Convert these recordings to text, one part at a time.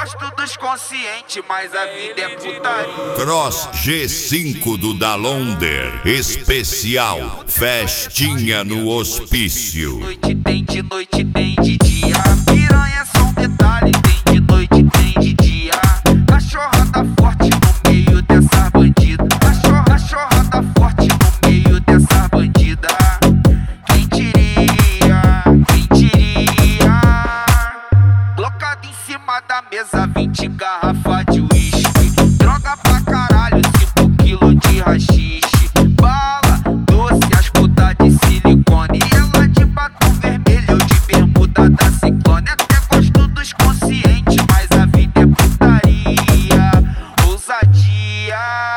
gosto dos conscientes, mas a vida é putaria. Cross G5 do Dalonder, especial festinha no hospício. De noite tem de dia, piranha é só um detalhe. Tem de noite, tem de dia. Cachorrada forte no meio dessa bandida. Cachorrada forte no meio dessa bandida. Quem diria, quem diria? Colocado em cima da mesa 20 garrafas de uísque. Droga pra caralho, 5 quilos de rachixe. Bala, doce, as putas de silicone. E ela de batom vermelho, eu de bermuda da Ciclone. Até gosto dos conscientes, mas a vida é putaria. Ousadia.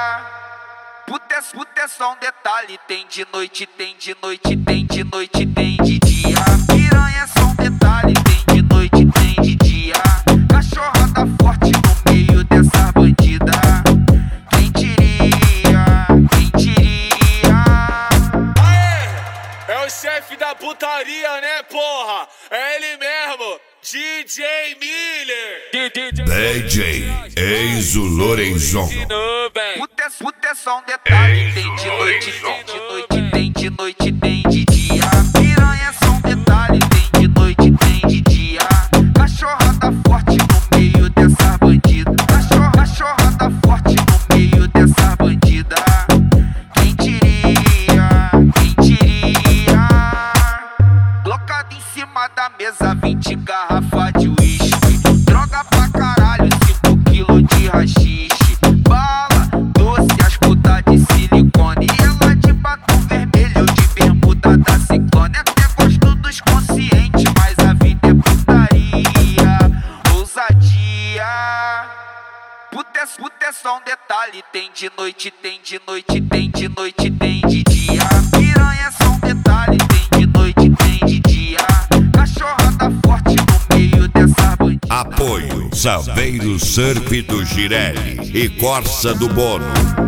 Puta é só um detalhe. Tem de noite, tem de noite, tem de noite, tem de dia. Piranha é só um detalhe. Tem de noite, tem de dia. Cachorrada forte no meio dessa bandida. Quem diria, quem diria? Aê! É o chefe da putaria, né, porra? É ele mesmo, DJ Miller. DJ Enzo Lorenzon. Puta é só um detalhe. Tem de noite, tem de noite, tem de noite, tem de dia. Piranha é só um detalhe. Tem de noite, tem de dia. Cachorrada forte no meio dessa bandida. Cachorrada forte no meio dessa bandida. Quem diria, quem diria? Colocado em cima da mesa 20 garrafas de uísque. Droga pra caralho, 5 quilos de rachixe. Bala, doce, as putas de silicone. E ela de batom vermelho, eu de bermuda da Ciclone. Até gosto dos conscientes, mas a vida é putaria. Ousadia. Puta é só um detalhe. Tem de noite, tem de noite, tem de noite, tem de dia. Piranha é só um detalhe. Tem de noite, tem de dia. Cachorrada forte no meio dessa bandida. Apoio Saveiro Surf do Girelli e Corsa do Bono.